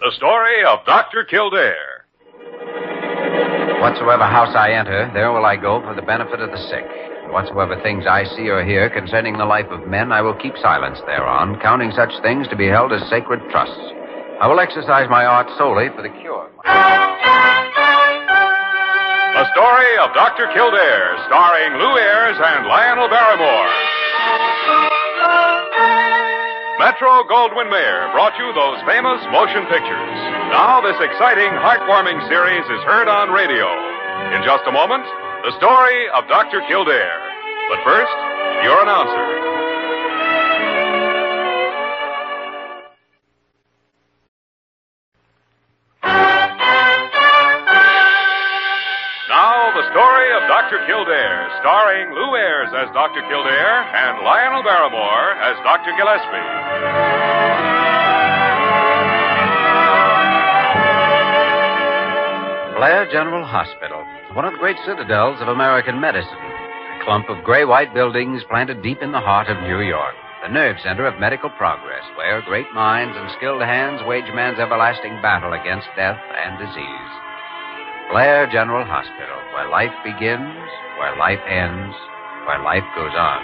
The story of Dr. Kildare. Whatsoever house I enter, there will I go for the benefit of the sick. And whatsoever things I see or hear concerning the life of men, I will keep silence thereon, counting such things to be held as sacred trusts. I will exercise my art solely for the cure. The story of Dr. Kildare, starring Lou Ayres and Lionel Barrymore. Metro-Goldwyn-Mayer brought you those famous motion pictures. Now this exciting, heartwarming series is heard on radio. In just a moment, the story of Dr. Kildare. But first, your announcer. Now, the story of Dr. Kildare, starring Lou Ayres as Dr. Kildare and Lionel Barrymore as Dr. Gillespie. Blair General Hospital, one of the great citadels of American medicine. A clump of gray-white buildings planted deep in the heart of New York. The nerve center of medical progress, where great minds and skilled hands wage man's everlasting battle against death and disease. Blair General Hospital, where life begins, where life ends, where life goes on.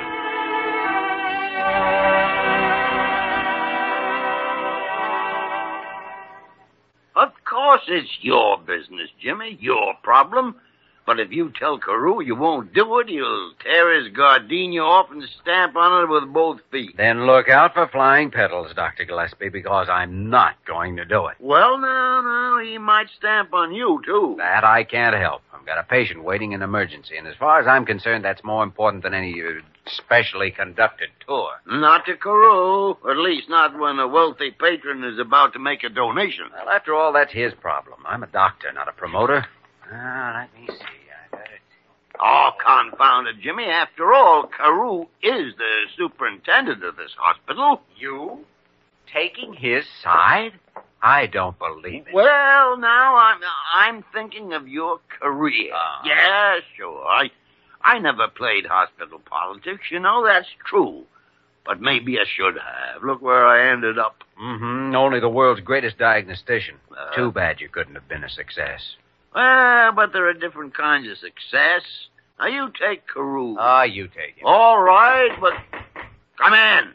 Of course it's your business, Jimmy, your problem. But if you tell Carew you won't do it, he'll tear his gardenia off and stamp on it with both feet. Then look out for flying petals, Dr. Gillespie, because I'm not going to do it. Well, now, he might stamp on you, too. That I can't help. I've got a patient waiting in emergency, and as far as I'm concerned, that's more important than any specially conducted tour. Not to Carew, at least not when a wealthy patron is about to make a donation. Well, after all, that's his problem. I'm a doctor, not a promoter. Let me see. I got it. Oh, confound it, Jimmy. After all, Carew is the superintendent of this hospital. You? Taking his side? I don't believe it. Well, now, I'm thinking of your career. Yeah, sure. I never played hospital politics, you know, that's true. But maybe I should have. Look where I ended up. Mm-hmm. Only the world's greatest diagnostician. Too bad you couldn't have been a success. Well, but there are different kinds of success. Now, you take Carew. You take him. All right, but come in.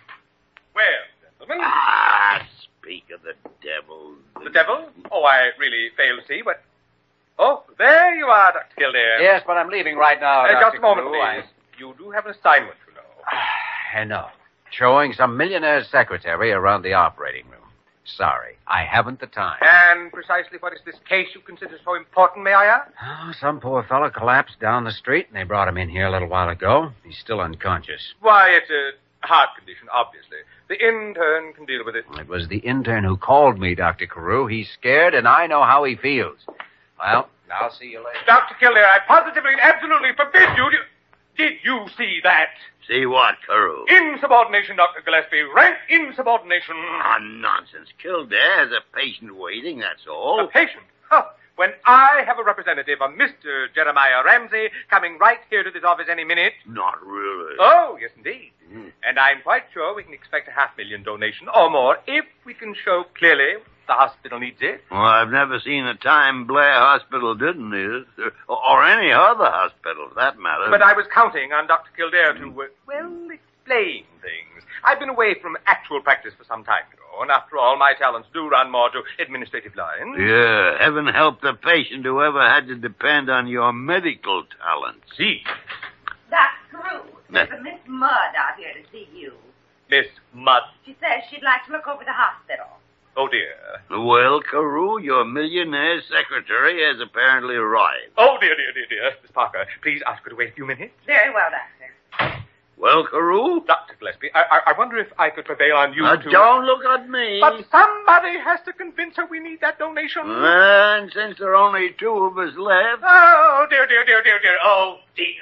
Well, gentlemen. Speak of the devil. The devil? Oh, I really fail to see what... Oh, there you are, Dr. Kildare. Yes, but I'm leaving right now, Just a moment, please. You do have an assignment, you know. I know. Showing some millionaire's secretary around the operating room. Sorry, I haven't the time. And precisely what is this case you consider so important, may I ask? Oh, some poor fellow collapsed down the street, and they brought him in here a little while ago. He's still unconscious. Why, it's a heart condition, obviously. The intern can deal with it. It was the intern who called me, Dr. Carew. He's scared, and I know how he feels. Well, I'll see you later. Dr. Kildare, I positively and absolutely forbid you to... Did you see that? See what, Carew? Insubordination, Dr. Gillespie. Rank insubordination. Nonsense. Kildare has a patient waiting, that's all. A patient? Huh. When I have a representative, a Mr. Jeremiah Ramsey, coming right here to this office any minute. Not really. Oh, yes, indeed. And I'm quite sure we can expect a $500,000 donation or more if we can show clearly the hospital needs it. Well, I've never seen a time Blair Hospital didn't need it, or any other hospital, for that matter. But I was counting on Dr. Kildare to, explain things. I've been away from actual practice for some time, you know, and after all, my talents do run more to administrative lines. Yeah, heaven help the patient who ever had to depend on your medical talents. See. Dr. Carew, there's a Miss Mudd out here to see you. Miss Mudd? She says she'd like to look over the hospital. Oh, dear. Well, Carew, your millionaire secretary has apparently arrived. Oh, dear. Miss Parker, please ask her to wait a few minutes. Very well, Doctor. Well, Carew? Dr. Gillespie, I wonder if I could prevail on you to... Don't look at me. But somebody has to convince her we need that donation. And since there are only two of us left... Oh, dear. Oh, dear.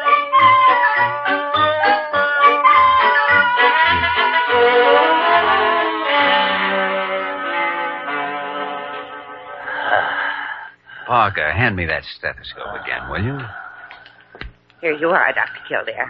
Parker, hand me that stethoscope again, will you? Here you are, Dr. Kildare.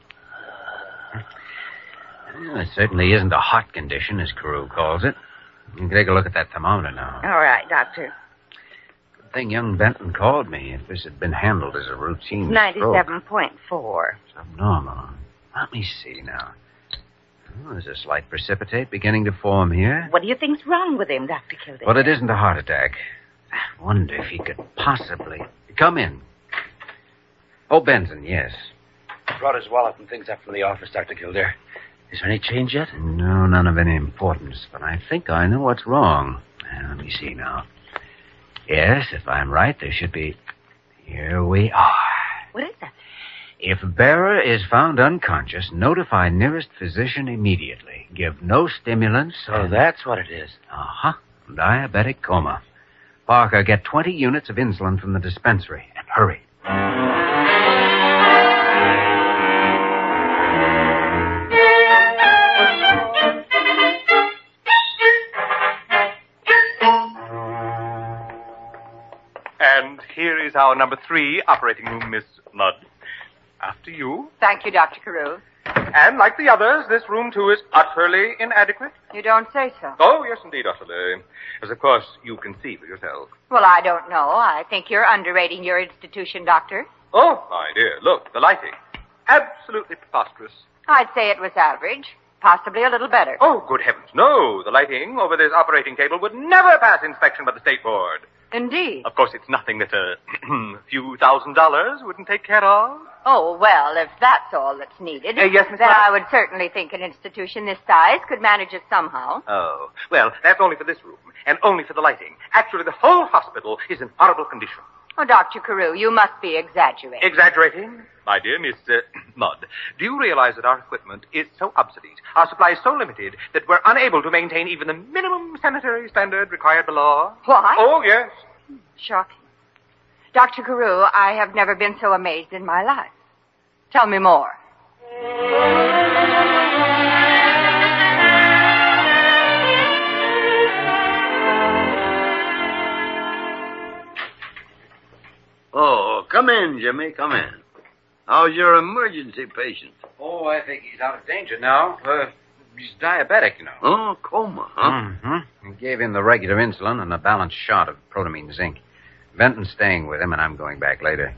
Well, it certainly isn't a hot condition, as Carew calls it. You can take a look at that thermometer now. All right, Doctor. Good thing young Benton called me. If this had been handled as a routine stroke. 97.4. Subnormal. Let me see now. Oh, there's a slight precipitate beginning to form here. What do you think's wrong with him, Dr. Kildare? Well, it isn't a heart attack. I wonder if he could possibly... Come in. Oh, Benton, yes. Brought his wallet and things up from the office, Dr. Kildare. Is there any change yet? No, none of any importance, but I think I know what's wrong. Let me see now. Yes, if I'm right, there should be... Here we are. What is that? If bearer is found unconscious, notify nearest physician immediately. Give no stimulants. Oh, that's what it is. Uh-huh. Diabetic coma. Parker, get 20 units of insulin from the dispensary. And hurry. And here is our number 3 operating room, Miss Mudd. After you. Thank you, Dr. Carew. And like the others, this room, too, is utterly inadequate. You don't say so. Oh, yes, indeed, utterly. As, of course, you can see for yourself. Well, I don't know. I think you're underrating your institution, Doctor. Oh, my dear, look, the lighting. Absolutely preposterous. I'd say it was average. Possibly a little better. Oh, good heavens, no. The lighting over this operating table would never pass inspection by the State Board. Indeed. Of course, it's nothing that a few $1,000s wouldn't take care of. Oh, well, if that's all that's needed, yes, Miss then Mudd? I would certainly think an institution this size could manage it somehow. Oh, well, that's only for this room, and only for the lighting. Actually, the whole hospital is in horrible condition. Oh, Dr. Carew, you must be exaggerating. Exaggerating? My dear Miss Mudd, do you realize that our equipment is so obsolete, our supplies so limited, that we're unable to maintain even the minimum sanitary standard required by law? What? Oh, yes. Shocking. Dr. Carew, I have never been so amazed in my life. Tell me more. Oh, come in, Jimmy, come in. How's your emergency patient? Oh, I think he's out of danger now. He's diabetic, you know. Oh, coma, huh? Mm-hmm. We gave him the regular insulin and a balanced shot of protamine zinc. Benton's staying with him, and I'm going back later.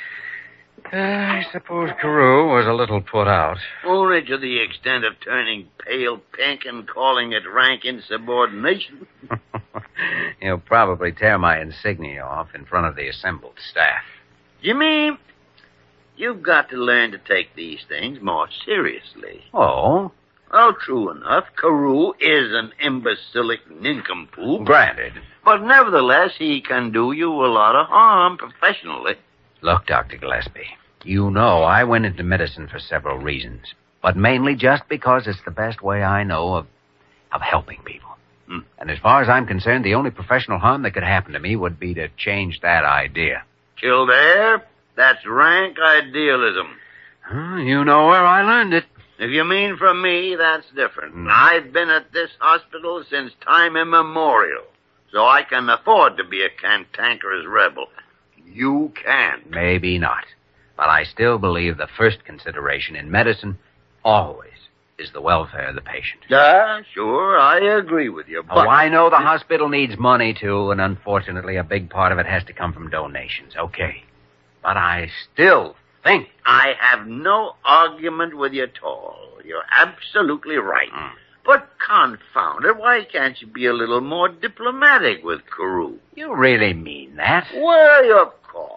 I suppose Carew was a little put out. Only to the extent of turning pale pink and calling it rank insubordination. He'll probably tear my insignia off in front of the assembled staff. Jimmy, you've got to learn to take these things more seriously. Oh? Well, true enough, Carew is an imbecilic nincompoop. Granted. But nevertheless, he can do you a lot of harm professionally. Look, Dr. Gillespie, you know I went into medicine for several reasons, but mainly just because it's the best way I know of helping people. And as far as I'm concerned, the only professional harm that could happen to me would be to change that idea. Kildare, that's rank idealism. You know where I learned it. If you mean from me, that's different. I've been at this hospital since time immemorial, so I can afford to be a cantankerous rebel. You can't. Maybe not. But I still believe the first consideration in medicine always is the welfare of the patient. Yeah, sure, I agree with you, but... Oh, I know the hospital needs money, too, and unfortunately a big part of it has to come from donations. Okay. But I still think... I have no argument with you at all. You're absolutely right. But confound it, why can't you be a little more diplomatic with Carew? You really mean that? Well, of course.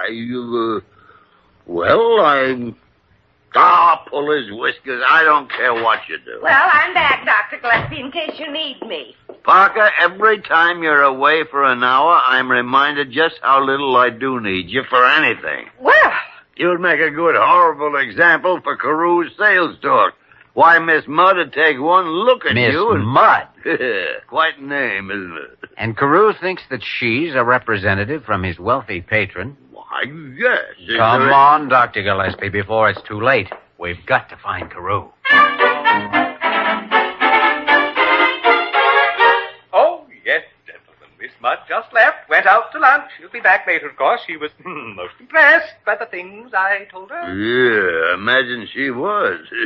Pull his whiskers. I don't care what you do. Well, I'm back, Dr. Gillespie, in case you need me. Parker, every time you're away for an hour, I'm reminded just how little I do need you for anything. Well... You'd make a good, horrible example for Carew's sales talk. Why, Miss Mudd would take one look at you and... Miss Mudd? Quite a name, isn't it? And Carew thinks that she's a representative from his wealthy patron. Why, yes. Come on, Dr. Gillespie, before it's too late. We've got to find Carew. Oh, yes, gentlemen. Miss Mudd just left, went out to lunch. She'll be back later, of course. She was most impressed by the things I told her. Yeah, imagine she was.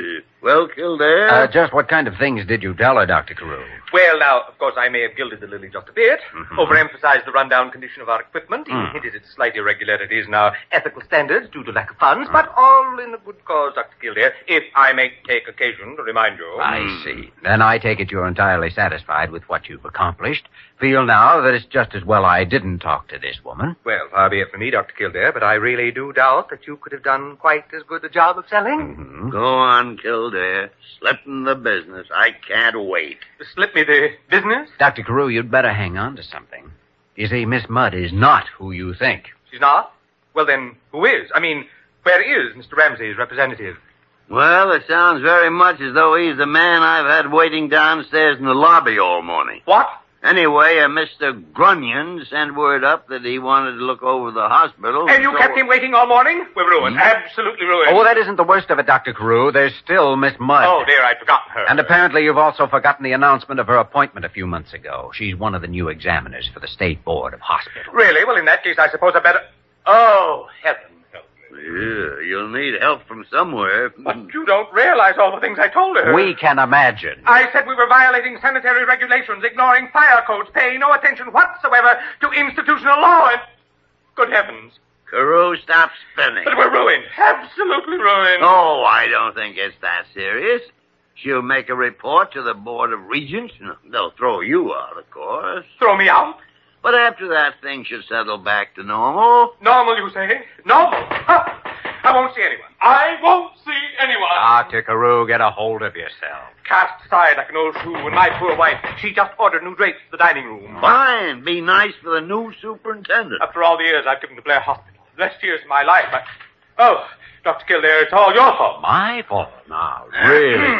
Well, Kildare? Just what kind of things did you tell her, Dr. Carew? Well, now, of course, I may have gilded the lily just a bit, overemphasized the rundown condition of our equipment, even hinted at slight irregularities in our ethical standards due to lack of funds, but all in a good cause, Dr. Kildare, if I may take occasion to remind you. I see. Then I take it you're entirely satisfied with what you've accomplished. Feel now that it's just as well I didn't talk to this woman. Well, far be it from me, Dr. Kildare, but I really do doubt that you could have done quite as good a job of selling. Go on, Kildare. Slip in the business. I can't wait. Slip me the business? Dr. Carew, you'd better hang on to something. You see, Miss Mudd is not who you think. She's not? Well, then, who is? I mean, where is Mr. Ramsey's representative? Well, it sounds very much as though he's the man I've had waiting downstairs in the lobby all morning. What? Anyway, Mr. Grunion sent word up that he wanted to look over the hospital. And you kept him waiting all morning? We're ruined. Absolutely ruined. Oh, that isn't the worst of it, Dr. Carew. There's still Miss Mudd. Oh, dear, I'd forgotten her. And apparently you've also forgotten the announcement of her appointment a few months ago. She's one of the new examiners for the State Board of Hospitals. Really? Well, in that case, I suppose I better... Oh, heaven help me. Yeah, you'll need help from somewhere. But you don't realize all the things I told her. We can imagine. I said we were violating sanitary regulations, ignoring fire codes, paying no attention whatsoever to institutional law, and... Good heavens. Carew, stop spinning. But we're ruined. Absolutely ruined. Oh, I don't think it's that serious. She'll make a report to the Board of Regents. They'll throw you out, of course. Throw me out? But after that, things should settle back to normal. Normal, you say? Normal? Huh. I won't see anyone. I won't see anyone. Dr. Carew, get a hold of yourself. Cast aside like an old shoe, and my poor wife, she just ordered new drapes for the dining room. Fine. Be nice for the new superintendent. After all the years I've given to Blair Hospital, the best years of my life, Oh, Dr. Kildare, it's all your fault. My fault? Now, really?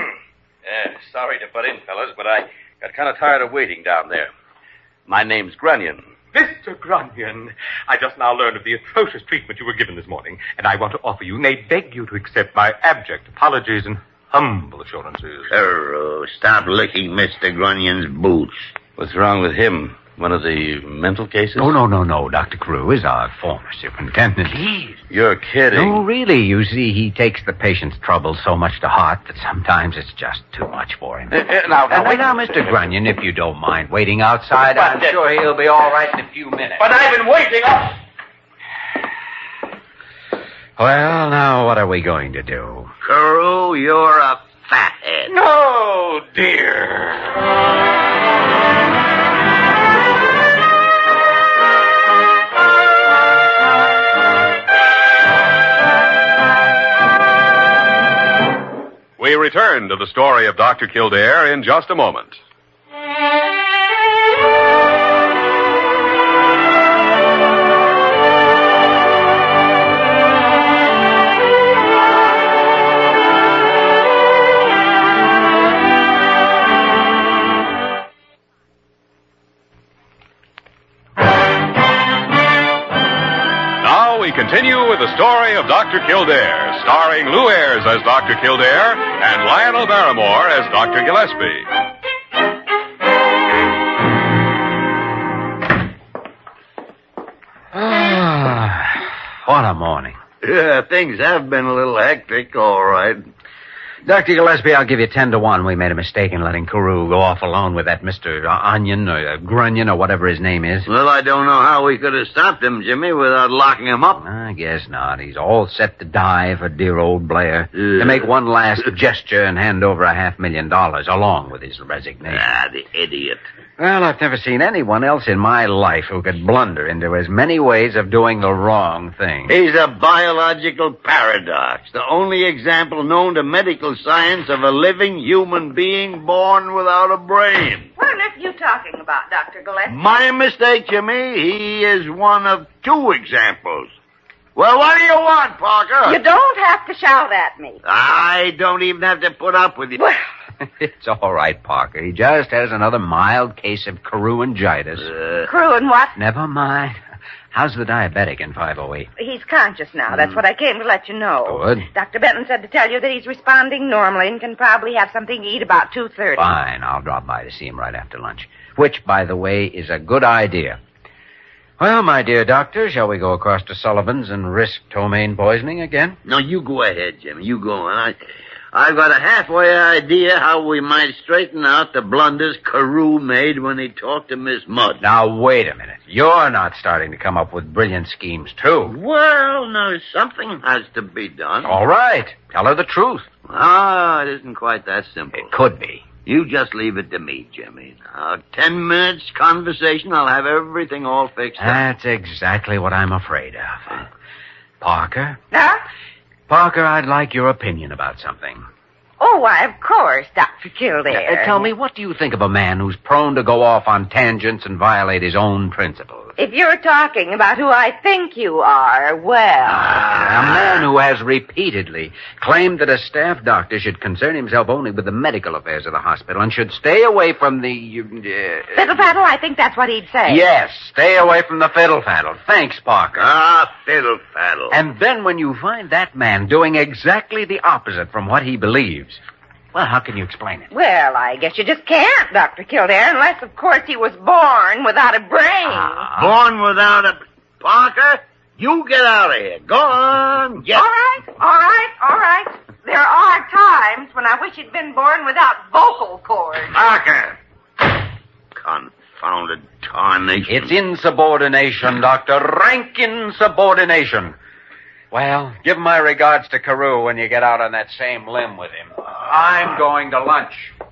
Sorry to butt in, fellas, but I got kind of tired of waiting down there. My name's Grunion. Mr. Grunion, I just now learned of the atrocious treatment you were given this morning, and I want to offer you, nay, beg you to accept my abject apologies and humble assurances. Carew, stop licking Mr. Grunion's boots. What's wrong with him? One of the mental cases? Oh, no. Dr. Carew is our former superintendent. You're kidding. No, really. You see, he takes the patient's trouble so much to heart that sometimes it's just too much for him. Now, Mr. Grunion, if you don't mind waiting outside, I'm sure he'll be all right in a few minutes. But I've been waiting up. Well, now, what are we going to do? Carew, you're a fathead. No, dear. We return to the story of Dr. Kildare in just a moment. Now we continue with the story of Dr. Kildare, starring Lou Ayres as Dr. Kildare and Lionel Barrymore as Dr. Gillespie. What a morning. Yeah, things have been a little hectic, all right. Dr. Gillespie, I'll give you 10 to 1. We made a mistake in letting Carew go off alone with that Mr. Onion or Grunion or whatever his name is. Well, I don't know how we could have stopped him, Jimmy, without locking him up. I guess not. He's all set to die for dear old Blair. To make one last gesture and hand over $500,000 along with his resignation. Ah, the idiot. Well, I've never seen anyone else in my life who could blunder into as many ways of doing the wrong thing. He's a biological paradox, the only example known to medical science of a living human being born without a brain. What on earth are you talking about, Dr. Gillespie? My mistake, Jimmy. He is one of two examples. Well, what do you want, Parker? You don't have to shout at me. I don't even have to put up with you. Well, It's all right, Parker. He just has another mild case of Carew-initis. Carew and what? Never mind. How's the diabetic in 508? He's conscious now. That's what I came to let you know. Good. Dr. Benton said to tell you that he's responding normally and can probably have something to eat about 2:30. Fine. I'll drop by to see him right after lunch. Which, by the way, is a good idea. Well, my dear doctor, shall we go across to Sullivan's and risk ptomaine poisoning again? No, you go ahead, Jimmy. You go on. I've got a halfway idea how we might straighten out the blunders Carew made when he talked to Miss Mudd. Now, wait a minute. You're not starting to come up with brilliant schemes, too. Well, now, something has to be done. All right. Tell her the truth. It isn't quite that simple. It could be. You just leave it to me, Jimmy. Now, 10 minutes conversation, I'll have everything all fixed up. That's exactly what I'm afraid of. Parker? Huh? Parker, I'd like your opinion about something. Oh, why, of course, Dr. Kildare. Tell me, what do you think of a man who's prone to go off on tangents and violate his own principles? If you're talking about who I think you are, well... A man who has repeatedly claimed that a staff doctor should concern himself only with the medical affairs of the hospital and should stay away from the... Fiddle-faddle, I think that's what he'd say. Yes, stay away from the fiddle-faddle. Thanks, Parker. Fiddle-faddle. And then when you find that man doing exactly the opposite from what he believes, well, how can you explain it? Well, I guess you just can't, Dr. Kildare, unless, of course, he was born without a brain. Born without a... Parker, you get out of here. Go on. Get... All right. There are times when I wish he'd been born without vocal cords. Parker. Confounded tarnation. It's insubordination, Doctor. Rank insubordination. Well, give my regards to Carew when you get out on that same limb with him. I'm going to lunch.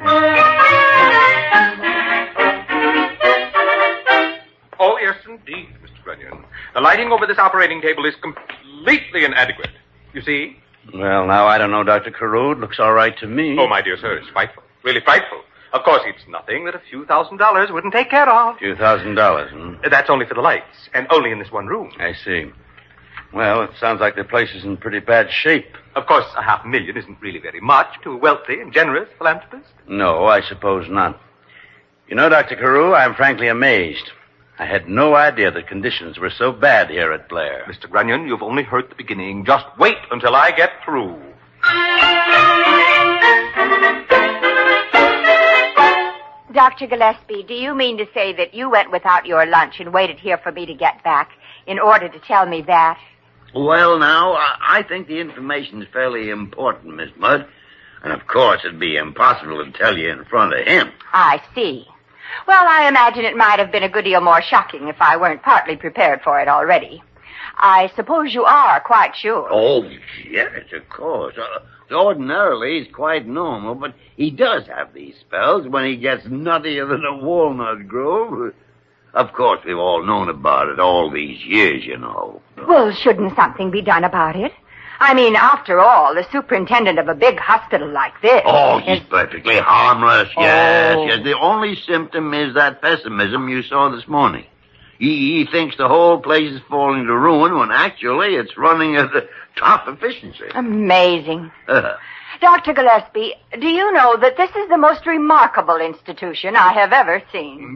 Oh, yes, indeed, Mr. Grunion. The lighting over this operating table is completely inadequate. You see? Well, now, I don't know, Dr. Carew. It looks all right to me. Oh, my dear sir, it's frightful. Really frightful. Of course, it's nothing that a few $1,000s wouldn't take care of. A few $1,000s, That's only for the lights, and only in this one room. I see. Well, it sounds like the place is in pretty bad shape. Of course, $500,000 isn't really very much to a wealthy and generous philanthropist. No, I suppose not. You know, Dr. Carew, I'm frankly amazed. I had no idea the conditions were so bad here at Blair. Mr. Grunion, you've only heard the beginning. Just wait until I get through. Dr. Gillespie, do you mean to say that you went without your lunch and waited here for me to get back in order to tell me that? Well, now, I think the information is fairly important, Miss Mudd. And, of course, it'd be impossible to tell you in front of him. I see. Well, I imagine it might have been a good deal more shocking if I weren't partly prepared for it already. I suppose you are quite sure. Oh, yes, of course. Ordinarily, he's quite normal, but he does have these spells when he gets nuttier than a walnut grove. Of course, we've all known about it all these years, you know. Well, shouldn't something be done about it? I mean, after all, the superintendent of a big hospital like this... Oh, he's perfectly harmless, yes, Oh. yes. The only symptom is that pessimism you saw this morning. He thinks the whole place is falling to ruin when actually it's running at the top efficiency. Amazing. Dr. Gillespie, do you know that this is the most remarkable institution I have ever seen?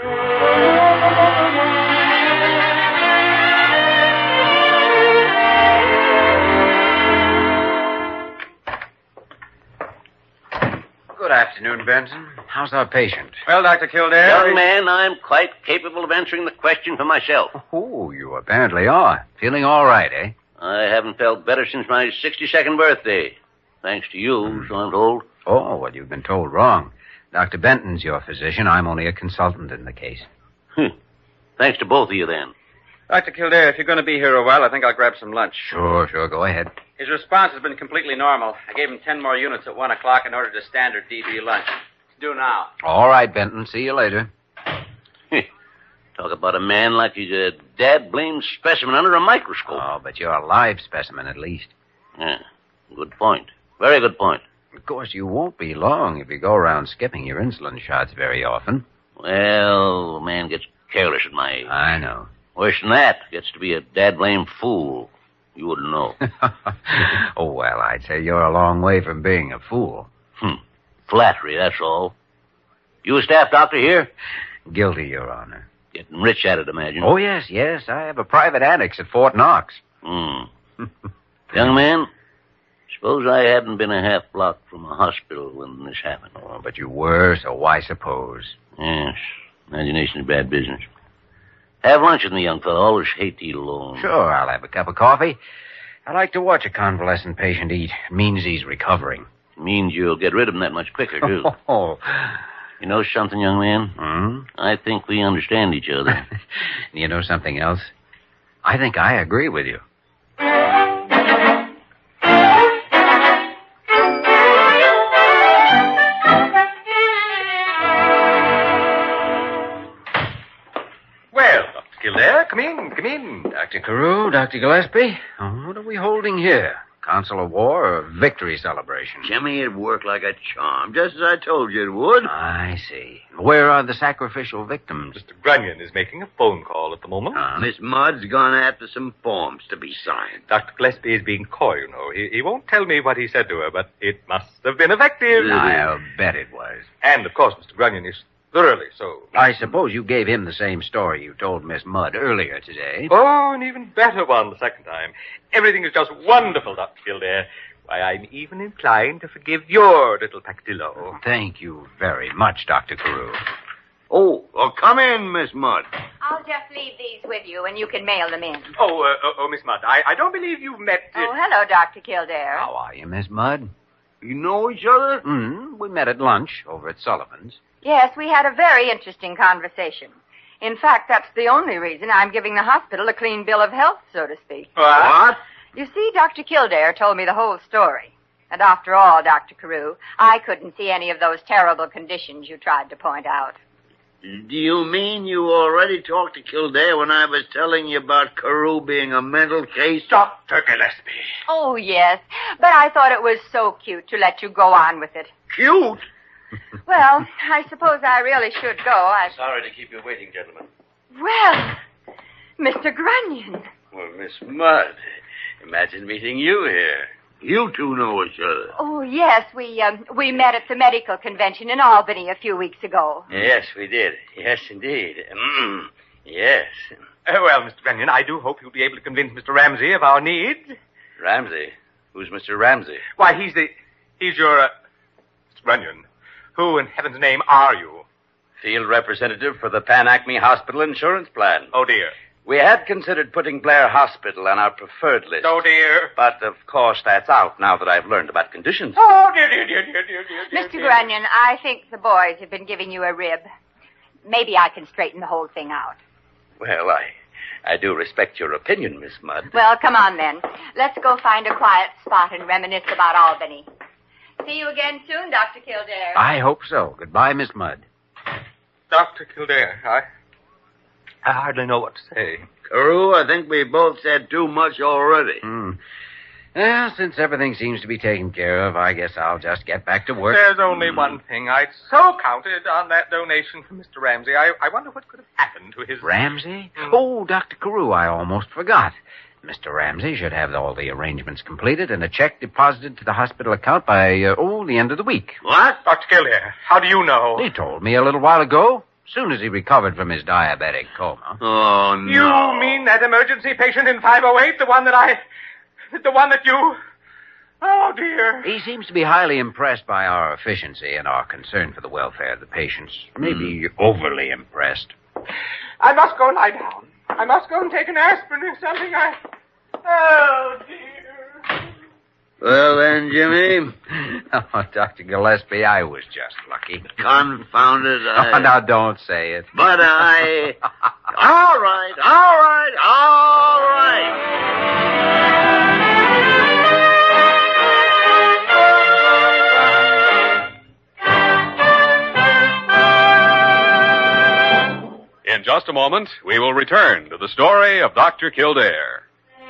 Good afternoon, Benson. How's our patient? Well, Dr. Kildare... Young man, I'm quite capable of answering the question for myself. Oh, you apparently are. Feeling all right, eh? I haven't felt better since my 62nd birthday. Thanks to you, so I'm told. Oh, well, you've been told wrong. Dr. Benton's your physician. I'm only a consultant in the case. Thanks to both of you, then. Dr. Kildare, if you're going to be here a while, I think I'll grab some lunch. Sure, go ahead. His response has been completely normal. I gave him 10 more units at 1 o'clock and ordered a standard DB lunch. It's due now. All right, Benton. See you later. Talk about a man like he's a dad-blamed specimen under a microscope. Oh, but you're a live specimen, at least. Yeah, good point. Very good point. Of course, you won't be long if you go around skipping your insulin shots very often. Well, a man gets careless at my age. I know. Worse than that, gets to be a dad-blamed fool. You wouldn't know. Oh, well, I'd say you're a long way from being a fool. Flattery, that's all. You a staff doctor here? Guilty, Your Honor. Getting rich at it, imagine. Oh, yes. I have a private annex at Fort Knox. Young man, suppose I hadn't been a half block from a hospital when this happened. Oh, but you were, so why suppose? Yes, imagination is bad business. Have lunch with me, young fellow. Always hate to eat alone. Sure, I'll have a cup of coffee. I like to watch a convalescent patient eat. It means he's recovering. Means you'll get rid of him that much quicker, too. Oh. You know something, young man? I think we understand each other. You know something else? I think I agree with you. Well, Dr. Kildare, come in. Dr. Carew, Dr. Gillespie, what are we holding here? Council of War or victory celebration? Jimmy, it worked like a charm, just as I told you it would. I see. Where are the sacrificial victims? Mr. Grunion is making a phone call at the moment. Miss Mudd's gone after some forms to be signed. Dr. Gillespie is being coy, you know. He won't tell me what he said to her, but it must have been effective. I'll bet it was. And, of course, Mr. Grunion is thoroughly so. I suppose you gave him the same story you told Miss Mudd earlier today. Oh, an even better one the second time. Everything is just wonderful, Dr. Kildare. Why, I'm even inclined to forgive your little peccadillo. Thank you very much, Dr. Carew. Oh, come in, Miss Mudd. I'll just leave these with you, and you can mail them in. Oh, Miss Mudd, I don't believe you've met... Oh, hello, Dr. Kildare. How are you, Miss Mudd? You know each other? We met at lunch over at Sullivan's. Yes, we had a very interesting conversation. In fact, that's the only reason I'm giving the hospital a clean bill of health, so to speak. What? You see, Dr. Kildare told me the whole story. And after all, Dr. Carew, I couldn't see any of those terrible conditions you tried to point out. Do you mean you already talked to Kildare when I was telling you about Carew being a mental case? Dr. Gillespie. Oh, yes, but I thought it was so cute to let you go on with it. Cute? Well, I suppose I really should go. Sorry to keep you waiting, gentlemen. Well, Mr. Grunion. Well, Miss Mudd, imagine meeting you here. You two know each other. Oh, yes, we met at the medical convention in Albany a few weeks ago. Yes, we did. Yes, indeed. Yes. Well, Mr. Grunion, I do hope you'll be able to convince Mr. Ramsey of our need. Ramsey? Who's Mr. Ramsey? Why, he's your, Mr. Grunion. Who in heaven's name are you? Field representative for the Pan Acme Hospital Insurance Plan. Oh, dear. We had considered putting Blair Hospital on our preferred list. Oh, dear. But, of course, that's out now that I've learned about conditions. Oh, dear. Mr. Grunion, I think the boys have been giving you a rib. Maybe I can straighten the whole thing out. Well, I do respect your opinion, Miss Mudd. Well, come on, then. Let's go find a quiet spot and reminisce about Albany. See you again soon, Dr. Kildare. I hope so. Goodbye, Miss Mudd. Dr. Kildare, I hardly know what to say. Carew, I think we both said too much already. Well, since everything seems to be taken care of, I guess I'll just get back to work. There's only one thing. I'd so counted on that donation from Mr. Ramsey. I wonder what could have happened to his... Ramsey? Oh, Dr. Carew, I almost forgot. Mr. Ramsey should have all the arrangements completed and a check deposited to the hospital account by, the end of the week. What? Dr. Kildare, how do you know? He told me a little while ago, as soon as he recovered from his diabetic coma. Oh, no. You mean that emergency patient in 508, the one that you... Oh, dear. He seems to be highly impressed by our efficiency and our concern for the welfare of the patients. Maybe overly impressed. I must go lie down. I must go and take an aspirin or something. Oh, dear. Well, then, Jimmy. Oh, Dr. Gillespie, I was just lucky. Confounded. Oh, now don't say it. But I... All right. In just a moment, we will return to the story of Dr. Kildare.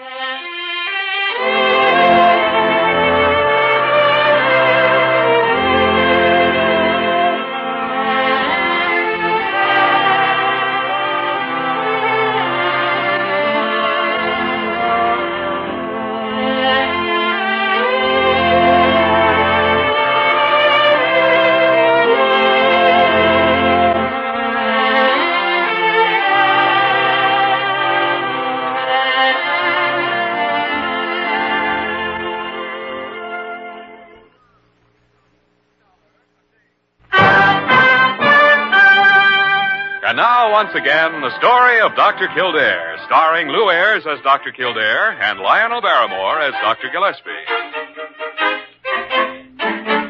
And now, once again, the story of Dr. Kildare, starring Lou Ayres as Dr. Kildare and Lionel Barrymore as Dr. Gillespie.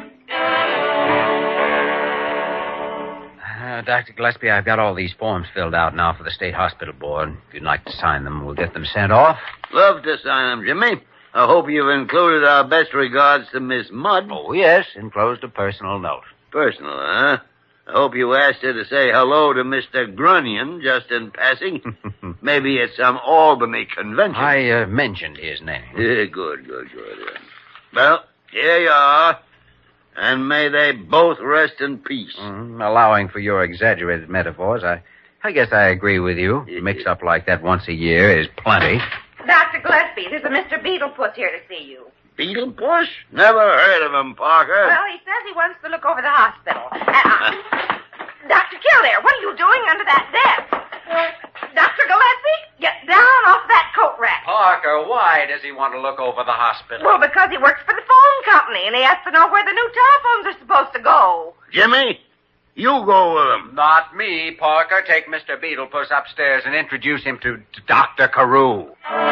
Dr. Gillespie, I've got all these forms filled out now for the State Hospital Board. If you'd like to sign them, we'll get them sent off. Love to sign them, Jimmy. I hope you've included our best regards to Miss Mudd. Oh, yes, enclosed a personal note. Personal, huh? I hope you asked her to say hello to Mr. Grunion just in passing. Maybe at some Albany convention. I mentioned his name. Yeah, good. Well, here you are. And may they both rest in peace. Allowing for your exaggerated metaphors, I guess I agree with you. Mix up like that once a year is plenty. Dr. Gillespie, there's a Mr. Beetlepuss here to see you. Beetlepuss? Never heard of him, Parker. Well, he says he wants to look over the hospital. Dr. Kildare, what are you doing under that desk? Dr. Gillespie, get down off that coat rack. Parker, why does he want to look over the hospital? Well, because he works for the phone company, and he has to know where the new telephones are supposed to go. Jimmy, you go with him. Not me, Parker. Take Mr. Beetlepuss upstairs and introduce him to Dr. Carew.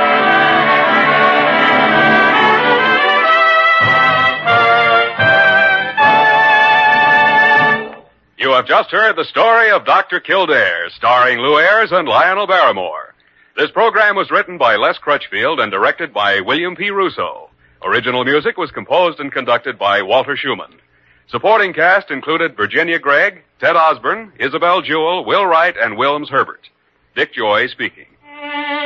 You have just heard the story of Dr. Kildare, starring Lou Ayres and Lionel Barrymore. This program was written by Les Crutchfield and directed by William P. Russo. Original music was composed and conducted by Walter Schumann. Supporting cast included Virginia Gregg, Ted Osborne, Isabel Jewell, Will Wright, and Wilms Herbert. Dick Joy speaking.